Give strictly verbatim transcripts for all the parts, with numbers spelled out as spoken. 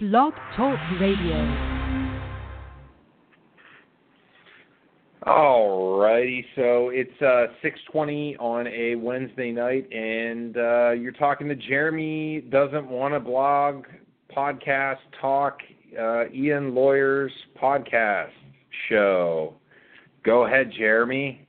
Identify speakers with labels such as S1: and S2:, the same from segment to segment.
S1: Blog Talk Radio.
S2: Alrighty, so it's uh, six twenty on a Wednesday night, and uh, you're talking to Jeremy Doesn't Want to Blog Podcast Talk, uh, Ian Lawyers Podcast Show. Go ahead, Jeremy.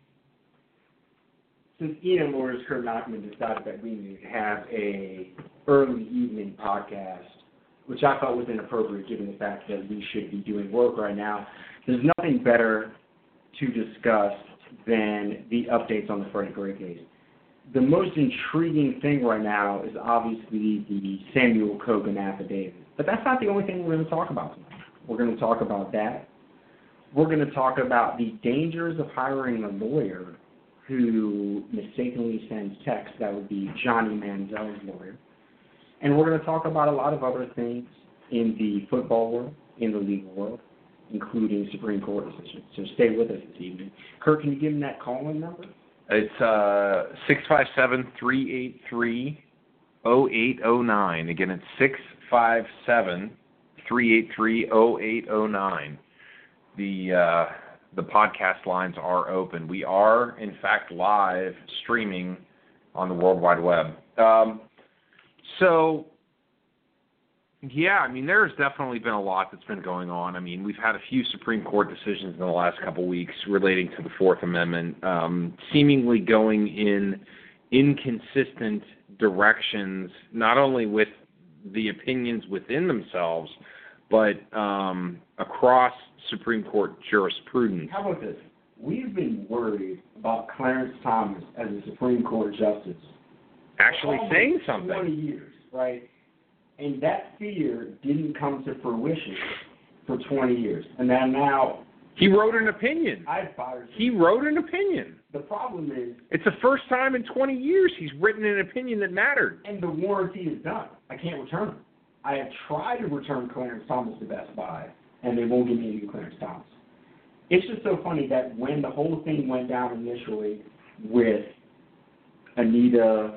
S3: Since Ian Lawyers Kurt Nachman decided that we needed to have a early evening podcast, which I thought was inappropriate given the fact that we should be doing work right now, there's nothing better to discuss than the updates on the Freddie Gray case. The most intriguing thing right now is obviously the Samuel Kogan affidavit. But that's not the only thing we're going to talk about tonight. We're going to talk about that. We're going to talk about the dangers of hiring a lawyer who mistakenly sends texts. That would be Johnny Manziel's lawyer. And we're going to talk about a lot of other things in the football world, in the legal world, including Supreme Court decisions. So stay with us this evening. Kurt, can you give me that call-in number?
S2: It's uh, six five seven, three eight three, zero eight zero nine. Again, it's six five seven, three eight three, zero eight zero nine. The, uh, the podcast lines are open. We are, in fact, live streaming on the World Wide Web. Um, So, yeah, I mean, there's definitely been a lot that's been going on. I mean, we've had a few Supreme Court decisions in the last couple weeks relating to the Fourth Amendment, um, seemingly going in inconsistent directions, not only with the opinions within themselves, but um, across Supreme Court jurisprudence.
S3: How about this? We've been worried about Clarence Thomas as a Supreme Court justice
S2: Actually saying something.
S3: twenty years, right? And that fear didn't come to fruition for twenty years. And then now...
S2: He wrote an opinion.
S3: I fired him.
S2: He wrote an opinion.
S3: The problem is...
S2: It's the first time in twenty years he's written an opinion that mattered.
S3: And the warranty is done. I can't return it. I have tried to return Clarence Thomas to Best Buy, and they won't give me a new Clarence Thomas. It's just so funny that when the whole thing went down initially with Anita...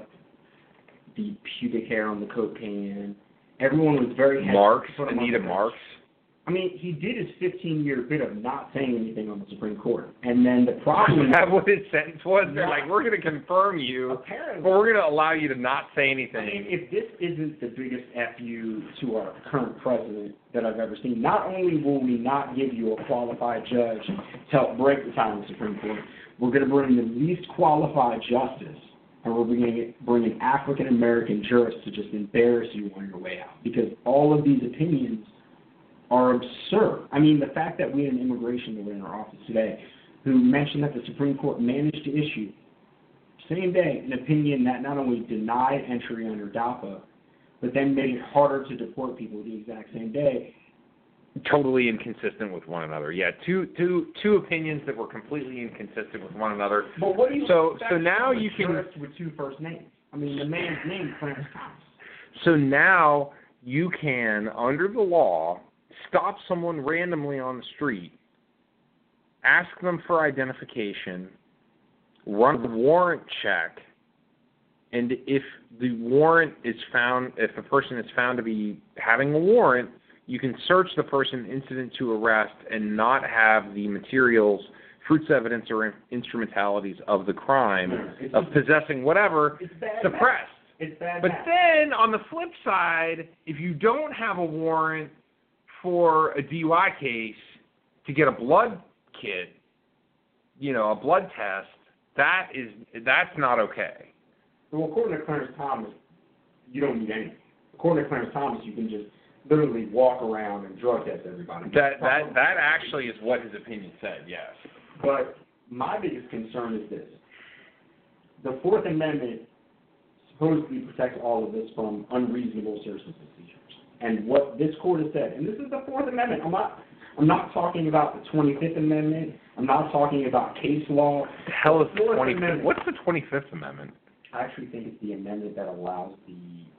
S3: the pubic hair on the cocaine. Everyone was very happy.
S2: Marks, Anita Marks.
S3: I mean, he did his fifteen-year bit of not saying anything on the Supreme Court. And then the problem
S2: is... That what his sentence was? They're
S3: not,
S2: like, we're going to confirm you,
S3: apparently,
S2: but we're going to allow you to not say anything.
S3: I mean, if this isn't the biggest F U to our current president that I've ever seen, not only will we not give you a qualified judge to help break the tie in the Supreme Court, we're going to bring the least qualified justice, and we're bringing, bringing African-American jurists to just embarrass you on your way out. Because all of these opinions are absurd. I mean, the fact that we had an immigration lawyer in our office today who mentioned that the Supreme Court managed to issue, same day, an opinion that not only denied entry under DAPA, but then made it harder to deport people the exact same day.
S2: Totally inconsistent with one another. Yeah, two two two opinions that were completely inconsistent with one another.
S3: But what do you
S2: so so now you can
S3: with two first names? I mean, the man's name is Clarence Thomas.
S2: So now you can, under the law, stop someone randomly on the street, ask them for identification, run a warrant check, and if the warrant is found, if the person is found to be having a warrant, you can search the person incident to arrest and not have the materials, fruits, evidence, or instrumentalities of the crime
S3: it's
S2: of possessing whatever suppressed.
S3: It's bad.
S2: But then, on the flip side, if you don't have a warrant for a D U I case to get a blood kit, you know, a blood test, that is that's not okay.
S3: Well, according to Clarence Thomas, you don't need anything. According to Clarence Thomas, you can just literally walk around and drug test everybody.
S2: That that that actually is what his opinion said, yes.
S3: But my biggest concern is this. The Fourth Amendment supposedly protects all of this from unreasonable search and seizures. And what this court has said, and this is the Fourth Amendment. I'm not I'm not talking about the twenty-fifth Amendment. I'm not talking about case law.
S2: The hell is the twenty-fifth? What's the twenty-fifth Amendment?
S3: I actually think it's the amendment that allows the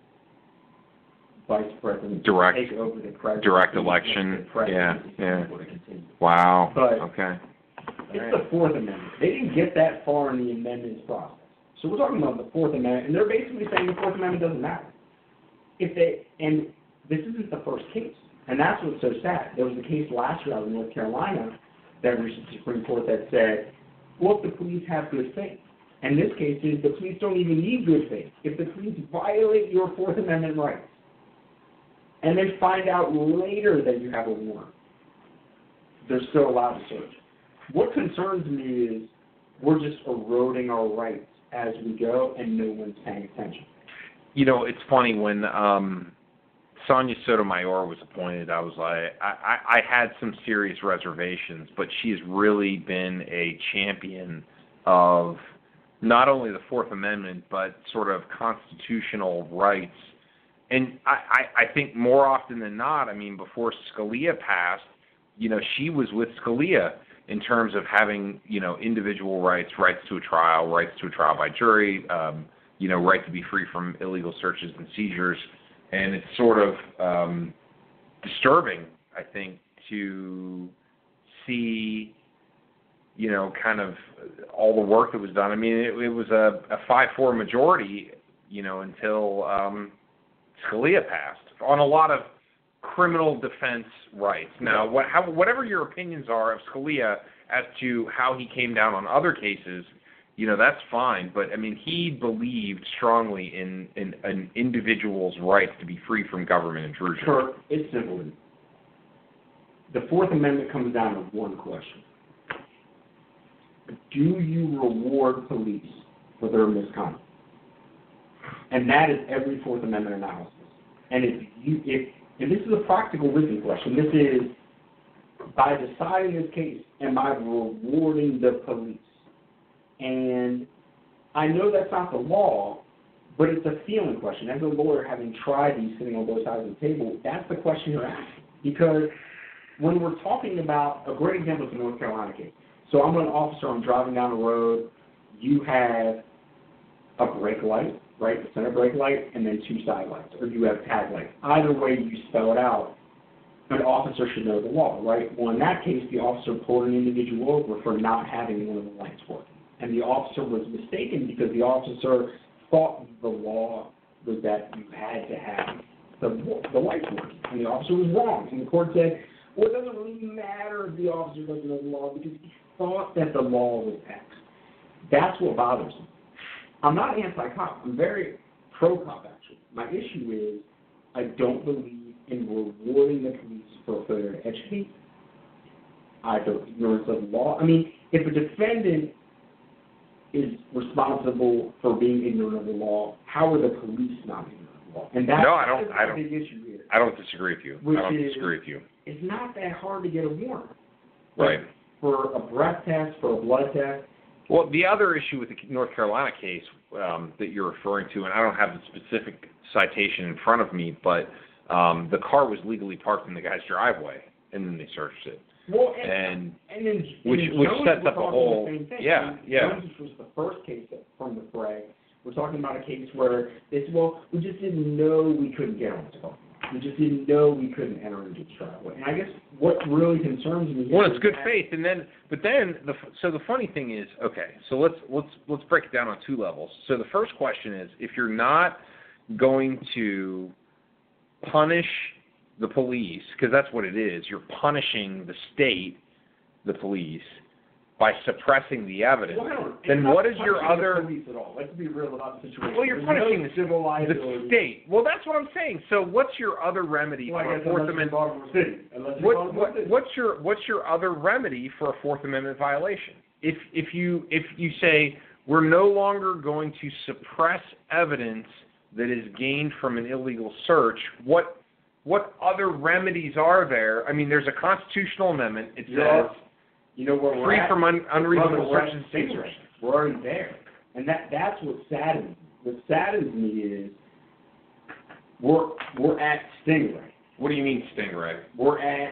S3: vice president
S2: direct,
S3: to take over the president.
S2: Direct election. Yeah, yeah.
S3: Wow. But
S2: okay.
S3: It's right. The Fourth Amendment. They didn't get that far in the amendments process. So we're talking about the Fourth Amendment, and they're basically saying the Fourth Amendment doesn't matter. If they and this isn't the first case. And that's what's so sad. There was a case last year out of North Carolina that reached the Supreme Court that said, well, if the police have good faith. And this case is the police don't even need good faith. If the police violate your Fourth Amendment rights and they find out later that you have a warrant, they're still allowed to search. What concerns me is we're just eroding our rights as we go and no one's paying attention.
S2: You know, it's funny, when um, Sonia Sotomayor was appointed, I was like, I, I, I had some serious reservations, but she's really been a champion of not only the Fourth Amendment, but sort of constitutional rights. And I, I, I think more often than not, I mean, before Scalia passed, you know, she was with Scalia in terms of having, you know, individual rights, rights to a trial, rights to a trial by jury, um, you know, right to be free from illegal searches and seizures. And it's sort of um, disturbing, I think, to see, you know, kind of all the work that was done. I mean, it, it was a, a five four majority, you know, until um, Scalia passed on a lot of criminal defense rights. Now, what, how, whatever your opinions are of Scalia as to how he came down on other cases, you know, that's fine. But, I mean, he believed strongly in, in an individual's rights to be free from government intrusion.
S3: Sure, it's simple. The Fourth Amendment comes down to one question. Do you reward police for their misconduct? And that is every Fourth Amendment analysis. And if you, if, and this is a practical wisdom question, this is, by deciding this case, am I rewarding the police? And I know that's not the law, but it's a feeling question. As a lawyer, having tried these sitting on both sides of the table, that's the question you're asking. Because when we're talking about, a great example is the North Carolina case. So I'm an officer, I'm driving down the road, you have a brake light, right, the center brake light, and then two side lights, or you have tag lights. Either way you spell it out, an officer should know the law, right? Well, in that case, the officer pulled an individual over for not having one of the lights working. And the officer was mistaken because the officer thought the law was that you had to have the, the lights working. And the officer was wrong. And the court said, well, it doesn't really matter if the officer doesn't know the law because he thought that the law was X. That's what bothers me. I'm not anti-cop. I'm very pro-cop, actually. My issue is I don't believe in rewarding the police for failure to educate, either ignorance of the law. I mean, if a defendant is responsible for being ignorant of the law, how are the police not ignorant of the law? And that's
S2: no, I don't.
S3: a
S2: I don't.
S3: big issue here.
S2: I don't disagree with you.
S3: Which
S2: I don't
S3: is,
S2: disagree with you.
S3: It's not that hard to get a warrant.
S2: Right.
S3: For a breath test, for a blood test.
S2: Well, the other issue with the North Carolina case um, that you're referring to, and I don't have the specific citation in front of me, but um, the car was legally parked in the guy's driveway, and then they searched it.
S3: Well, and,
S2: and,
S3: and then,
S2: which
S3: and
S2: which
S3: Jones
S2: sets up a whole
S3: the same thing.
S2: yeah
S3: and
S2: yeah.
S3: Jones was the first case from the fray. We're talking about a case where they said, well, we just didn't know we couldn't get on the car. We just didn't know we couldn't enter into the driveway. And I guess what really concerns me.
S2: Well,
S3: is
S2: it's good
S3: that,
S2: faith, and then but then the so the funny thing is, okay, so let's let's let's break it down on two levels. So the first question is, if you're not going to punish the police, because that's what it is, you're punishing the state, the police, by suppressing the evidence.
S3: Well,
S2: then what is your other?
S3: The police at all. Let's be real about the situation.
S2: Well, you're
S3: There's
S2: punishing
S3: no
S2: the,
S3: civil liability.
S2: the state. Well, that's what I'm saying. So what's your other remedy
S3: Well,
S2: for
S3: I
S2: a
S3: guess
S2: Fourth
S3: unless
S2: Amendment?
S3: you're Baltimore City. Unless you're
S2: What,
S3: Baltimore
S2: what,
S3: City.
S2: what's your what's your other remedy for a Fourth Amendment violation? If if you if you say we're no longer going to suppress evidence that is gained from an illegal search, what what other remedies are there? I mean, there's a constitutional amendment. It
S3: Yeah.
S2: says
S3: You know where we're
S2: free
S3: at?
S2: from un, unreasonable
S3: We're
S2: search and seizure.
S3: We're already there. And that that's what saddens me. What saddens me is we're we're at Stingray.
S2: What do you mean, Stingray?
S3: We're at,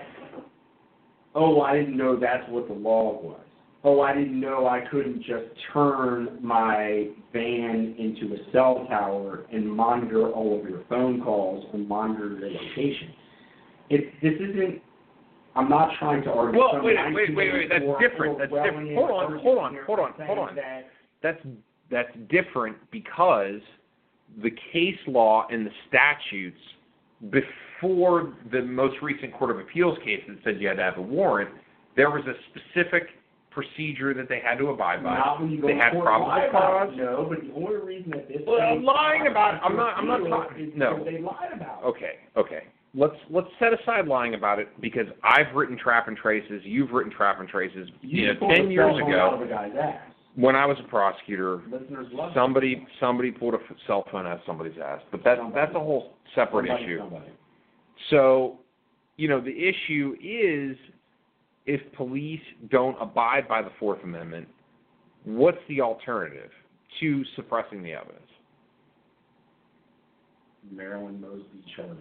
S3: oh, I didn't know that's what the law was. Oh, I didn't know I couldn't just turn my van into a cell tower and monitor all of your phone calls and monitor your location. It, this isn't, I'm not trying to argue.
S2: Well,
S3: some
S2: wait, wait, wait, wait. That's
S3: or-
S2: different.
S3: or
S2: That's
S3: Orwellian
S2: different. Hold on,
S3: argument
S2: hold on,
S3: here
S2: hold on,
S3: saying
S2: hold on.
S3: that-
S2: That's that's different because the case law and the statutes before the most recent Court of Appeals case that said you had to have a warrant, there was a specific procedure that they had to abide by.
S3: Not when you go
S2: they
S3: to
S2: had
S3: court
S2: probable
S3: and lie about
S2: cause.
S3: it. No, but the only reason that this
S2: Well, I'm
S3: case
S2: lying about it. I'm not. I'm not
S3: appeal
S2: talking.
S3: is
S2: No.
S3: because they lied about it.
S2: Okay. Okay. Let's let's set aside lying about it because I've written trap and traces. You've written trap and traces.
S3: You
S2: You know,
S3: pulled
S2: ten
S3: a
S2: years
S3: cell phone out
S2: ago,
S3: of a guy's ass.
S2: when I was a prosecutor,
S3: Listeners love
S2: somebody somebody pulled a f- cell phone out of somebody's ass. But that's that's a whole separate
S3: somebody,
S2: issue.
S3: Somebody.
S2: So, you know, the issue is if police don't abide by the Fourth Amendment, what's the alternative to suppressing the evidence?
S3: Marilyn Mosby charges.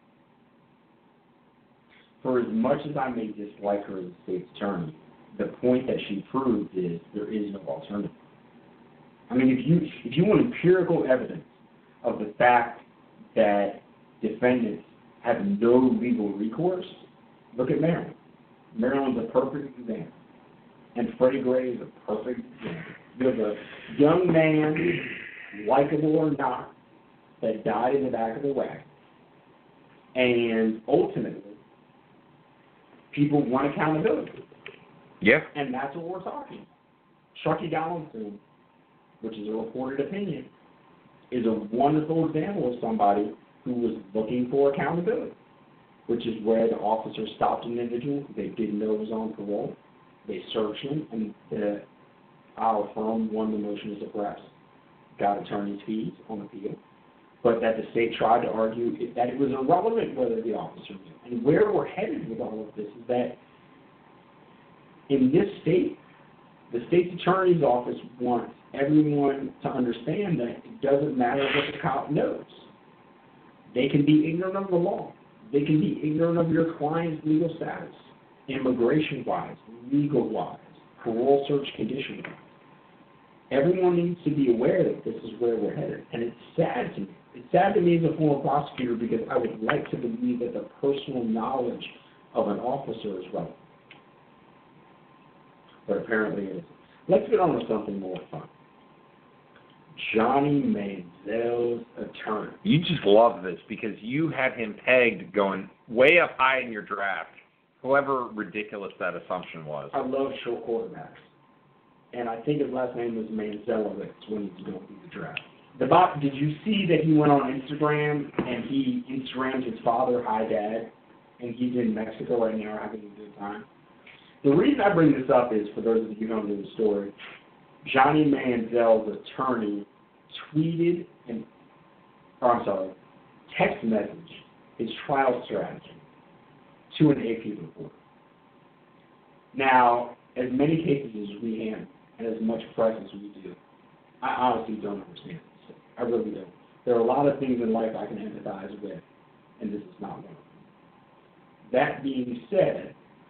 S3: For as much as I may dislike her as a state's attorney, the point that she proved is there is no alternative. I mean, if you if you want empirical evidence of the fact that defendants have no legal recourse, look at Maryland. Maryland's a perfect example. And Freddie Gray is a perfect example. There's a young man, likable or not, that died in the back of the wagon. And ultimately, people want accountability.
S2: Yeah.
S3: And that's what we're talking about. Chucky Donaldson, which is a reported opinion, is a wonderful example of somebody who was looking for accountability, which is where the officer stopped an individual. They didn't know he was on parole. They searched him, and the, our firm won the motion to suppress, got attorney's fees on appeal, but that the state tried to argue that it was irrelevant whether the officer knew. And where we're headed with all of this is that in this state, the state's attorney's office wants everyone to understand that it doesn't matter what the cop knows. They can be ignorant of the law. They can be ignorant of your client's legal status, immigration-wise, legal-wise, parole search condition-wise. Everyone needs to be aware that this is where we're headed, and it's sad to me. It's sad to me as a former prosecutor because I would like to believe that the personal knowledge of an officer is relevant. But apparently it isn't. Let's get on to something more fun. Johnny Manziel's attorney.
S2: You just love this because you had him pegged going way up high in your draft, however ridiculous that assumption was.
S3: I love short quarterbacks. And I think his last name was Manzielowicz when he was going through the draft. The Bob, did you see that he went on Instagram and he Instagrammed his father, hi dad, and he's in Mexico right now having a good time? The reason I bring this up is, for those of you who don't know the story, Johnny Manziel's attorney tweeted, and, or I'm sorry, text messaged his trial strategy to an A P reporter. Now, as many cases as we handle, and as much press as we do, I honestly don't understand this. I really don't. There are a lot of things in life I can empathize with, and this is not one of them. That being said,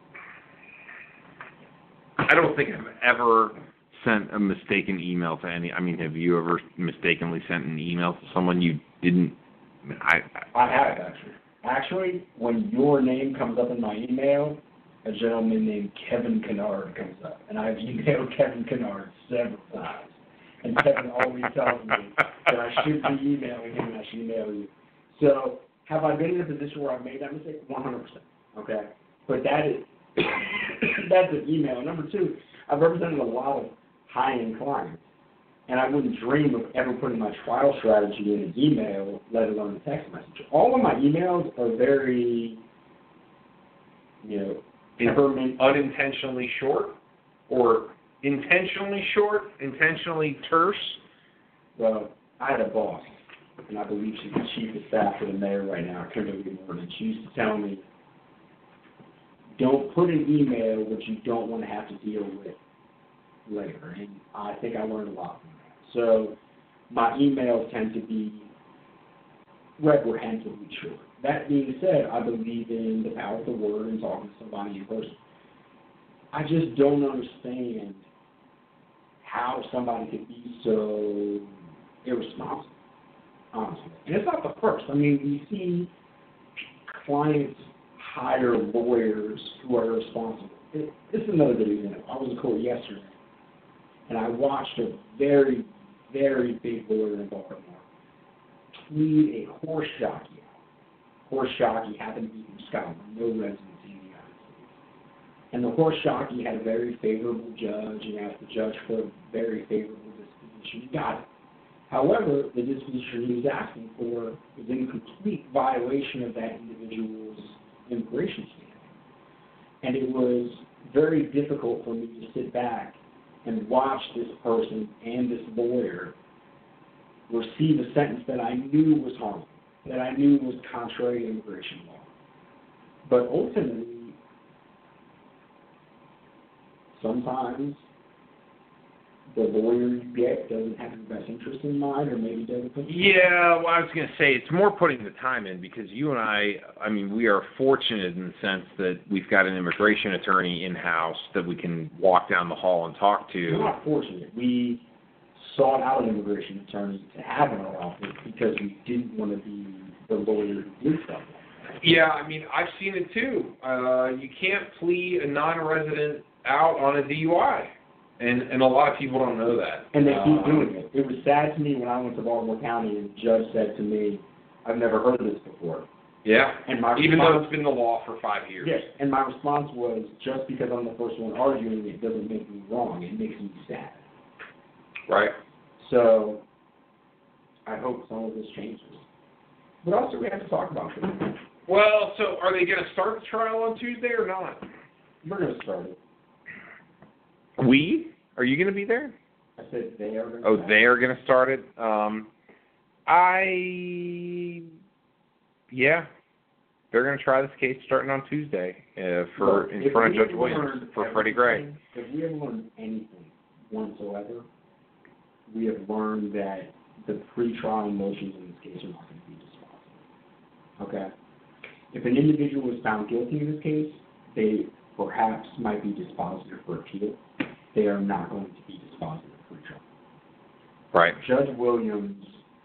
S2: I don't think I've ever sent a mistaken email to any. I mean, have you ever mistakenly sent an email to someone you didn't? I I,
S3: I have actually. Actually, when your name comes up in my email, a gentleman named Kevin Kennard comes up, and I've emailed Kevin Kennard several times, and Kevin always tells me that I should be emailing him and I should email you. So, have I been in a position where I've made that mistake? one hundred percent. Okay, but that is that's an email. Number two, I've represented a lot of high-end clients, and I wouldn't dream of ever putting my trial strategy in an email, let alone a text message. All of my emails are very, you know, temperament.
S2: unintentionally short, or intentionally short, intentionally terse.
S3: Well, I had a boss, and I believe she's the chief of staff for the mayor right now, Kimberly Morgan. She used to tell me, don't put an email which you don't want to have to deal with later. And I think I learned a lot from that. So my emails tend to be reprehensibly short. That being said, I believe in the power of the word and talking to somebody in person. I just don't understand how somebody could be so irresponsible, honestly. And it's not the first. I mean, you see clients hire lawyers who are irresponsible. It, this is another good example. I was in court yesterday, and I watched a very, very big lawyer in Baltimore tweet a horse jockey out horse jockey happened to be from Scotland, no residency in the United States. And the horse jockey had a very favorable judge and asked the judge for a very favorable disposition. He got it. However, the disposition he was asking for was in complete violation of that individual's immigration standing. And it was very difficult for me to sit back and watch this person and this lawyer receive a sentence that I knew was harmful, that I knew was contrary to immigration law. But ultimately, sometimes the lawyer you get doesn't have your best interest in mind, or maybe doesn't put.
S2: Yeah, well, I was going to say it's more putting the time in, because you and I, I mean, we are fortunate in the sense that we've got an immigration attorney in-house that we can walk down the hall and talk to.
S3: We're not fortunate. We sought out an immigration attorney to have in our office because we didn't want to be the lawyer who did something.
S2: Yeah, I mean, I've seen it too. Uh, you can't plea a non-resident out on a D U I. And and a lot of people don't know that.
S3: And they keep
S2: um,
S3: doing it. It was sad to me when I went to Baltimore County and the judge said to me, I've never heard of this before.
S2: Yeah,
S3: and my
S2: even
S3: response,
S2: though it's been the law for five years.
S3: Yes, and my response was, just because I'm the first one arguing it doesn't make me wrong. It makes me sad.
S2: Right.
S3: So I hope some of this changes. But also we have to talk about it.
S2: Well, so are they going to start the trial on Tuesday or not?
S3: We're going to start it.
S2: We? Are you going to be there?
S3: I said they are going to
S2: Oh,
S3: start
S2: they are going to start it? Um, I, yeah. They're going to try this case starting on Tuesday uh, for
S3: Look,
S2: in front of Judge Williams for
S3: everything,
S2: Freddie Gray.
S3: If we have learned anything whatsoever, we have learned that the pre-trial motions in this case are not going to be dispositive. Okay? If an individual is found guilty in this case, they perhaps might be dispositive for appeal. They are not going to be dispositive for trial.
S2: Right.
S3: Judge Williams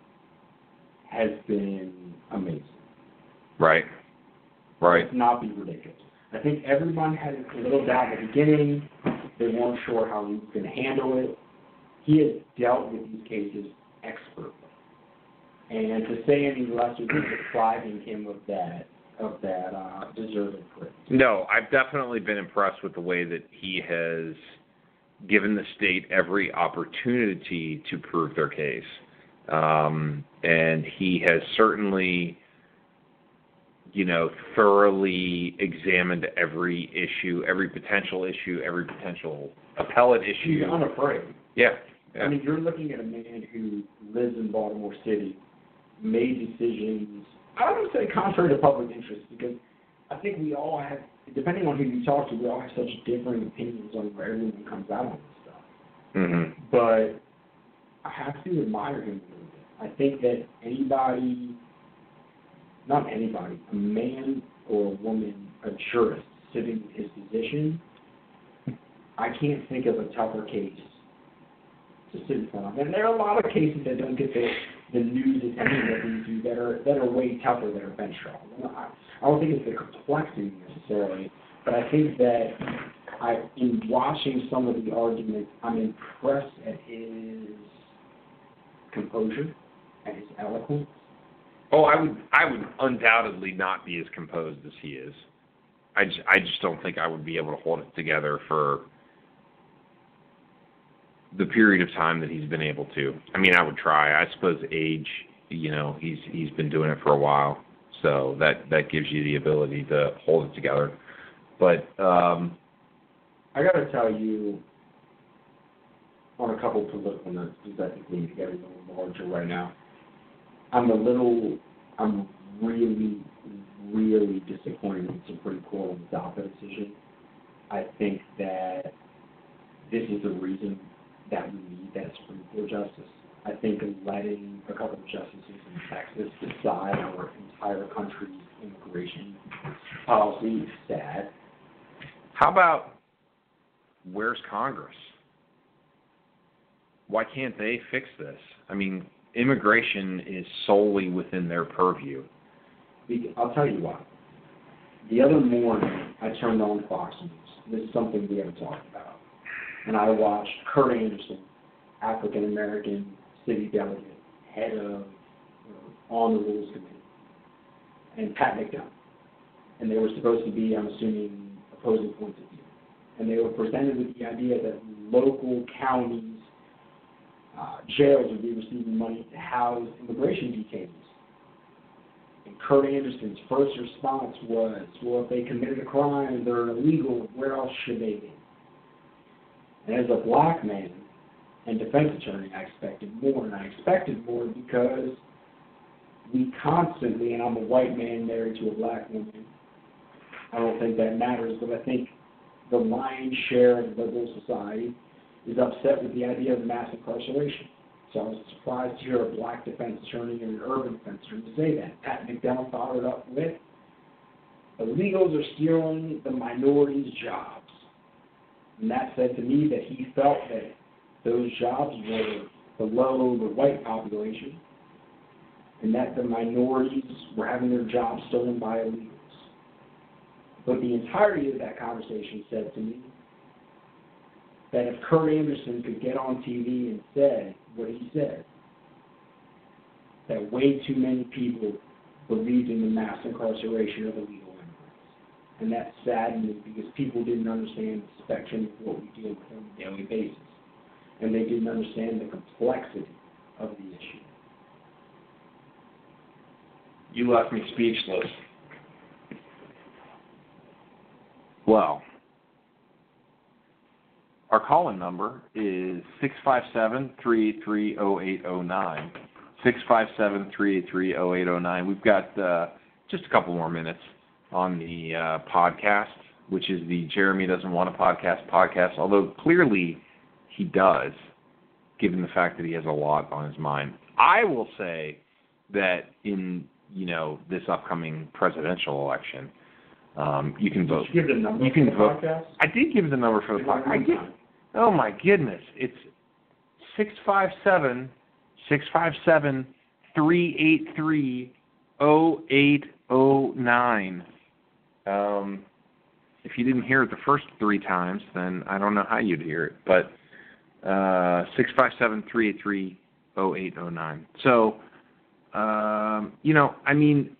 S3: has been amazing.
S2: Right. Right.
S3: Let's not be ridiculous. I think everyone had a little doubt at the beginning. They weren't sure how he was going to handle it. He has dealt with these cases expertly. And to say any less would be depriving him of that of that uh, deserved credit.
S2: No, I've definitely been impressed with the way that he has given the state every opportunity to prove their case. Um, and he has certainly, you know, thoroughly examined every issue, every potential issue, every potential appellate issue.
S3: He's unafraid.
S2: Yeah. yeah.
S3: I mean, you're looking at a man who lives in Baltimore City, made decisions, I don't want to say contrary to public interest, because I think we all have, depending on who you talk to, we all have such differing opinions on where everyone comes out on this stuff.
S2: Mm-hmm.
S3: But I have to admire him a little bit. I think that anybody, not anybody, a man or a woman, a jurist sitting in his position, I can't think of a tougher case to sit in front of. And there are a lot of cases that don't get the, the news attention that these do that are, that are way tougher that are bench trial. I, I don't think it's the complexity necessarily, but I think that I, in watching some of the arguments, I'm impressed at his composure, at his eloquence.
S2: Oh, I would, I would undoubtedly not be as composed as he is. I just, I just don't think I would be able to hold it together for the period of time that he's been able to. I mean, I would try. I suppose age, you know, he's he's been doing it for a while, so that that gives you the ability to hold it together. But um,
S3: I got to tell you, on a couple political notes, because I think we need to get a little larger right now. I'm a little, I'm really, really disappointed in the Supreme Court on the DAPA decision. I think that this is the reason that we need that Supreme Court justice. I think letting a couple of justices in Texas decide our entire country's immigration policy is sad.
S2: how about where's Congress? Why can't they fix this? I mean, immigration is solely within their purview.
S3: I'll tell you why. The other morning, I turned on Fox News. This is something we haven't talked about. And I watched Kurt Anderson, African-American city delegate, head of uh, on the Rules Committee. and Pat McDonough. And they were supposed to be, I'm assuming, opposing points of view. And they were presented with the idea that local counties, uh, jails would be receiving money to house immigration detainees. And Kurt Anderson's first response was, well, if they committed a crime, they're illegal, where else should they be? And as a black man and defense attorney, I expected more, and I expected more because we constantly, and I'm a white man married to a black woman, I don't think that matters, but I think the lion's share of liberal society is upset with the idea of mass incarceration. So I was surprised to hear a black defense attorney and an urban defense attorney say that. Pat McDonough followed up with, illegals are stealing the minorities' jobs. And that said to me that he felt that those jobs were below the white population and that the minorities were having their jobs stolen by illegals. But the entirety of that conversation said to me that if Kurt Anderson could get on T V and say what he said, that way too many people believed in the mass incarceration of illegal immigrants. And that saddened me because people didn't understand the spectrum of what we deal with on a daily basis. And they didn't understand the complexity of the issue.
S2: You left me speechless. Well, our call-in number is six five seven, three eight three, zero eight zero nine. six five seven, three eight three, zero eight zero nine. We've got uh, just a couple more minutes on the uh, podcast, which is the Jeremy Doesn't Want a Podcast podcast, although clearly he does, given the fact that he has a lot on his mind. I will say that in, you know, this upcoming presidential election, um, you can vote.
S3: Did you give the number
S2: you can
S3: for the
S2: vote.
S3: podcast?
S2: I did give the number for the podcast. I did. Oh my goodness! It's six five seven, six five seven, three eight three, zero eight zero nine. Um, if you didn't hear it the first three times, then I don't know how you'd hear it. But uh, six five seven, three eight three, zero eight zero nine. So, um, you know, I mean,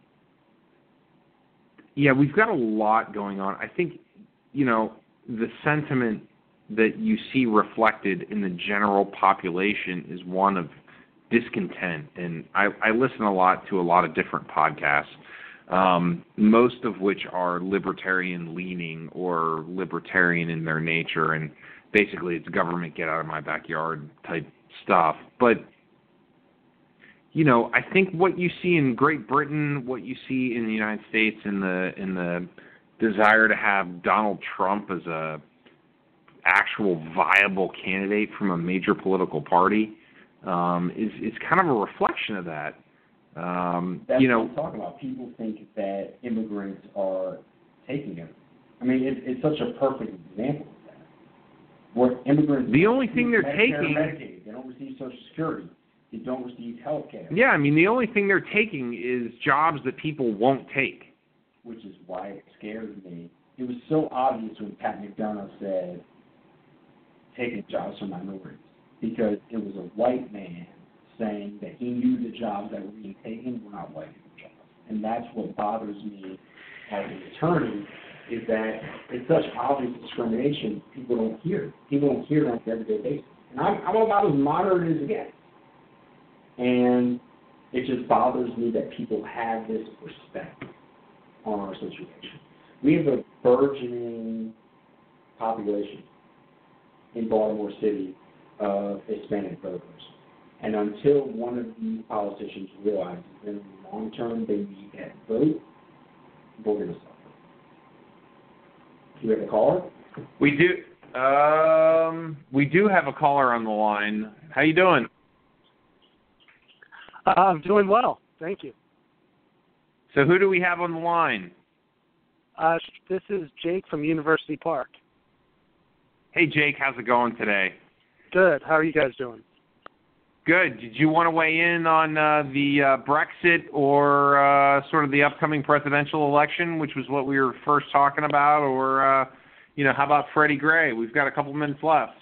S2: yeah, we've got a lot going on. I think, you know, the sentiment that you see reflected in the general population is one of discontent. And I, I listen a lot to a lot of different podcasts, um, most of which are libertarian-leaning or libertarian in their nature. And basically it's government get out of my backyard type stuff. But, you know, I think what you see in Great Britain, what you see in the United States, in the in the desire to have Donald Trump as a actual viable candidate from a major political party, um, is is kind of a reflection of that. Um,
S3: That's
S2: you know,
S3: what I'm talking about. People think that immigrants are taking it. I mean, it, it's such a perfect example of that. Where immigrants,
S2: the only thing they're
S3: Medicare,
S2: taking,
S3: Medicaid, they don't receive Social Security. They don't receive health care.
S2: yeah, I mean, the only thing they're taking is jobs that people won't take.
S3: Which is why it scared me. It was so obvious when Pat McDonough said, taking jobs from minorities, because it was a white man saying that he knew the jobs that were being taken were not white people jobs. And that's what bothers me as an attorney, is that it's such obvious discrimination, people don't hear it. People don't hear it on an everyday basis. And I'm, I'm about as moderate as it gets. And it just bothers me that people have this perspective on our situation. We have a burgeoning population in Baltimore City of Hispanic voters. And until one of these politicians realizes that in the long term they need that vote, we're going to suffer. Do we have a caller?
S2: We do. Um, we do have a caller on the line. How you doing?
S4: Uh, I'm doing well, thank you.
S2: So who do we have on the line?
S4: Uh, this is Jake from University Park.
S2: Hey, Jake, how's it going today?
S4: Good. How are you guys doing?
S2: Good. Did you want to weigh in on uh, the uh, Brexit or uh, sort of the upcoming presidential election, which was what we were first talking about, or, uh, you know, how about Freddie Gray? We've got a couple minutes left.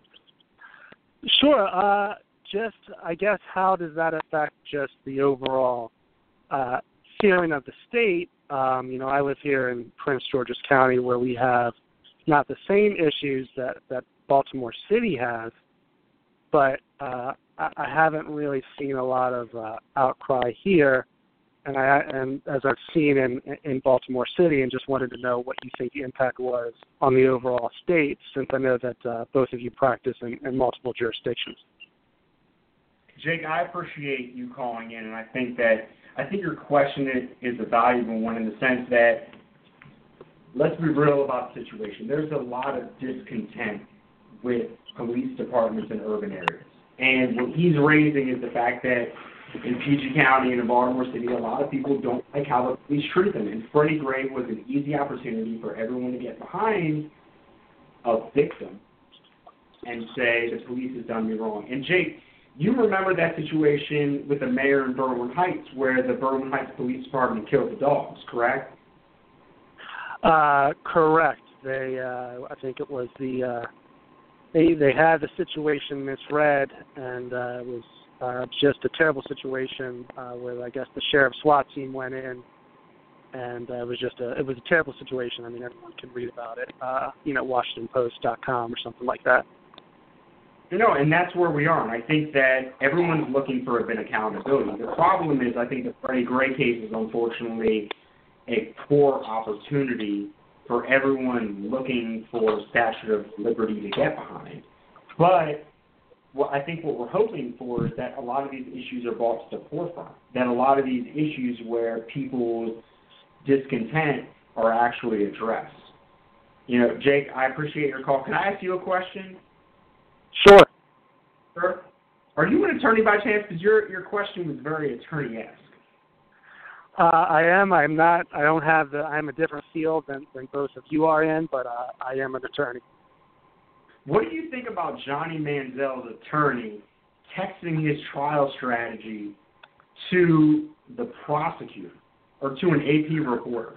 S4: Sure. Uh, just, I guess, how does that affect just the overall uh, feeling of the state, um, you know, I live here in Prince George's County where we have not the same issues that, that Baltimore City has, but uh, I, I haven't really seen a lot of uh, outcry here, and I and as I've seen in in Baltimore City, and just wanted to know what you think the impact was on the overall state, since I know that uh, both of you practice in, in multiple jurisdictions.
S3: Jake, I appreciate you calling in, and I think that I think your question is a valuable one in the sense that, let's be real about the situation. There's a lot of discontent with police departments in urban areas. And what he's raising is the fact that in P G County and in Baltimore City, a lot of people don't like how the police treat them. And Freddie Gray was an easy opportunity for everyone to get behind a victim and say the police has done me wrong. And Jake, you remember that situation with the mayor in Berwyn Heights where the Berwyn Heights Police Department killed the dogs, correct?
S4: Uh, correct. They, uh, I think it was the, uh, they they had the situation misread, and uh, it was uh, just a terrible situation uh, where I guess the sheriff's SWAT team went in, and uh, it was just a it was a terrible situation. I mean, everyone can read about it, uh, you know, Washington Post dot com or something like that.
S3: You know, and that's where we are. And I think that everyone's looking for a bit of accountability. The problem is, I think the Freddie Gray case is unfortunately a poor opportunity for everyone looking for statute of liberty to get behind. But what I think what we're hoping for is that a lot of these issues are brought to the forefront, that a lot of these issues where people's discontent are actually addressed. You know, Jake, I appreciate your call. Can I ask you a question?
S4: Sure.
S3: Sure. Are you an attorney by chance? Because your, your question was very attorney-esque.
S4: Uh, I am. I'm not. I don't have the. I'm a different field than, than both of you are in, but uh, I am an attorney.
S3: What do you think about Johnny Manziel's attorney texting his trial strategy to the prosecutor or to an A P reporter?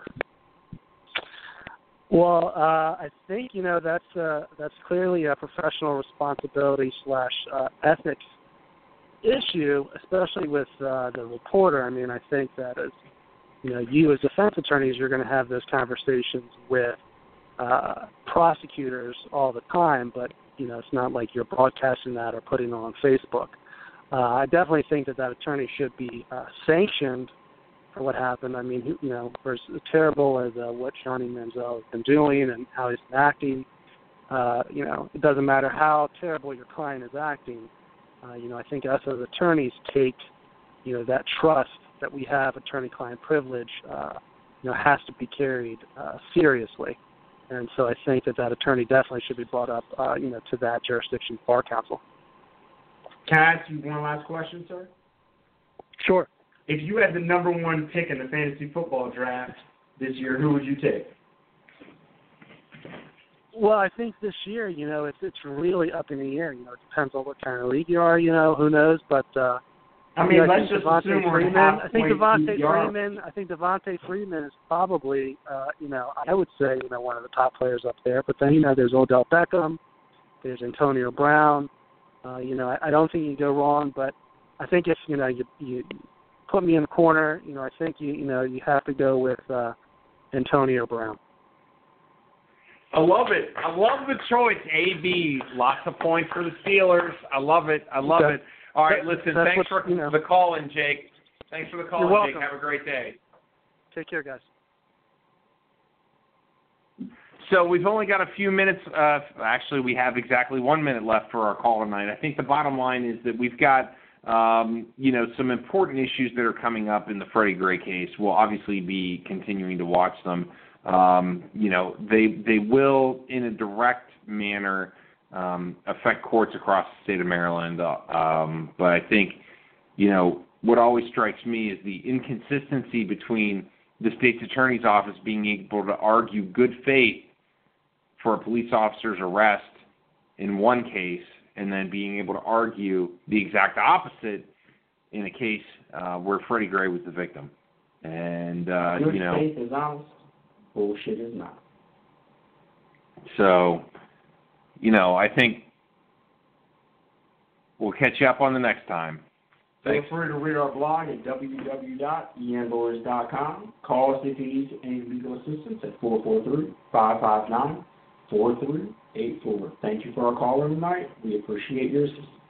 S4: Well, uh, I think you know that's uh, that's clearly a professional responsibility slash uh, ethics issue, especially with uh, the reporter. I mean, I think that as you know, you as defense attorneys, you're going to have those conversations with uh, prosecutors all the time, but you know, it's not like you're broadcasting that or putting it on Facebook. Uh, I definitely think that that attorney should be uh, sanctioned for what happened. I mean, you know, for as terrible as uh, what Johnny Manziel has been doing and how he's been acting, uh, you know, it doesn't matter how terrible your client is acting. Uh, you know, I think us as attorneys take, you know, that trust that we have, attorney-client privilege, uh, you know, has to be carried uh, seriously. And so I think that that attorney definitely should be brought up, uh, you know, to that jurisdiction bar counsel.
S3: Can I ask you one last question, sir?
S4: Sure.
S3: If you had the number one pick in the fantasy football draft this year, who would you take?
S4: Well, I think this year, you know, it's it's really up in the air. You know, it depends on what kind of league you are. You know, who knows? But uh,
S3: I mean,
S4: you know,
S3: let's
S4: I think
S3: just
S4: Devontae
S3: assume we're
S4: Freeman. I think Devontae Freeman. I think Devontae Freeman is probably, uh, you know, I would say, you know, one of the top players up there. But then, you know, there's Odell Beckham, there's Antonio Brown. Uh, you know, I, I don't think you can go wrong. But I think if you know you you put me in the corner, you know, I think you you know you have to go with uh, Antonio Brown.
S2: I love it. I love the choice. A B. Lots of points for the Steelers. I love it. I love
S4: Okay.
S2: it. All right, listen,
S4: That's
S2: thanks
S4: what,
S2: for
S4: you know.
S2: the call in, Jake. Thanks for the call
S4: You're
S2: in,
S4: welcome.
S2: Jake. Have a great day.
S4: Take care, guys.
S2: So we've only got a few minutes. Uh, actually, we have exactly one minute left for our call tonight. I think the bottom line is that we've got, um, you know, some important issues that are coming up in the Freddie Gray case. We'll obviously be continuing to watch them. Um, you know, they they will, in a direct manner, um, affect courts across the state of Maryland. Uh, um, but I think, you know, what always strikes me is the inconsistency between the state's attorney's office being able to argue good faith for a police officer's arrest in one case and then being able to argue the exact opposite in a case uh, where Freddie Gray was the victim. And, uh,
S3: Good
S2: you know.
S3: faith is honest. Bullshit is not.
S2: So, you know, I think we'll catch you up on the next time. Thanks.
S3: Feel free to read our blog at w w w dot e n lawyers dot com. Call us if you need any legal assistance at four four three, five five nine, four three eight four. Thank you for our caller tonight. We appreciate your assistance.